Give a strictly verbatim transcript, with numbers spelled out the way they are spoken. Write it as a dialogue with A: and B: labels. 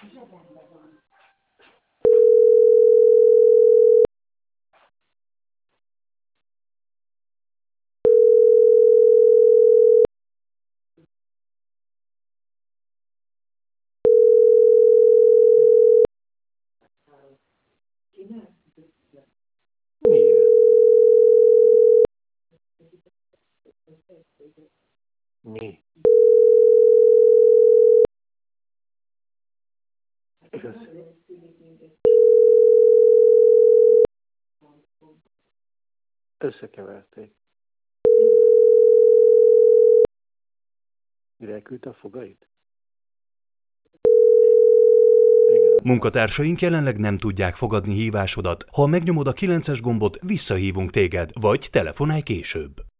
A: Miért? Mi? Igaz? Összekeverték. Mire elküldte a fogait? Igen.
B: Munkatársaink jelenleg nem tudják fogadni hívásodat. Ha megnyomod a kilences gombot, visszahívunk téged, vagy telefonálj később.